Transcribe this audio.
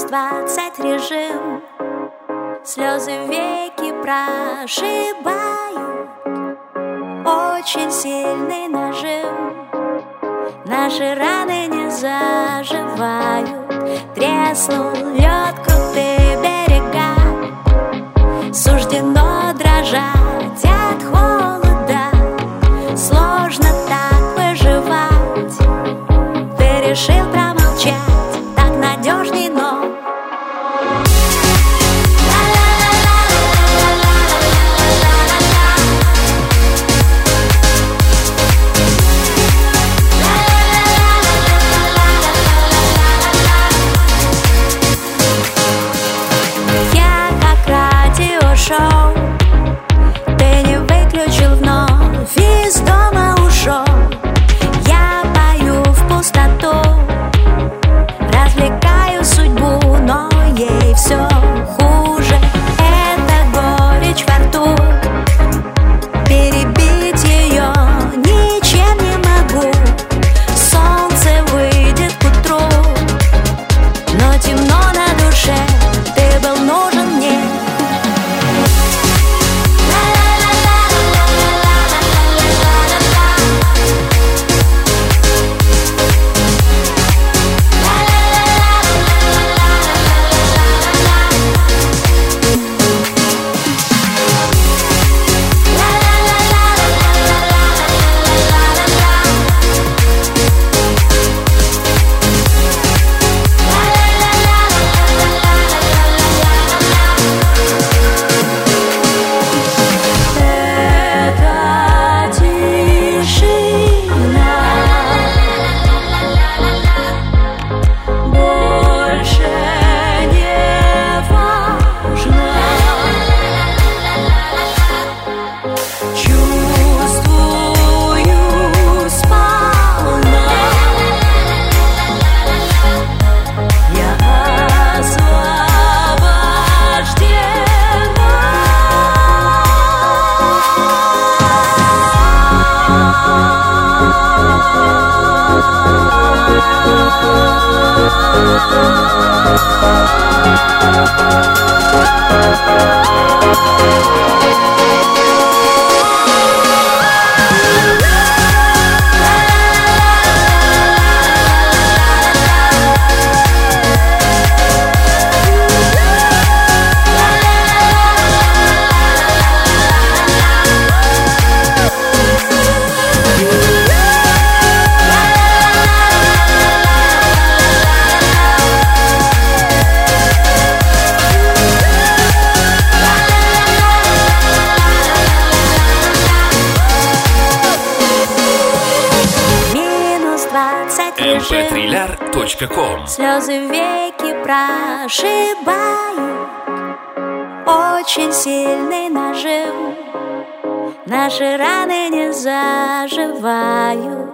-20 режим. Слезы веки прошибают, очень сильный нажим. Наши раны не заживают. Треснул лед, крутые берега. Суждено дрожать от холода. Сложно так выживать. Ты решил промолчать, так надежней, но шоу. Ты не выключил вновь, из дома ушел. Я пою в пустоту, развлекаю судьбу, но ей все хуже. Это горечь во рту, перебить ее ничем не могу. Солнце выйдет к утру, но темно на душе. Ты был нужен мне. mp3lar.com. Слезы веки прошибают, очень сильный нажим. Наши раны не заживают.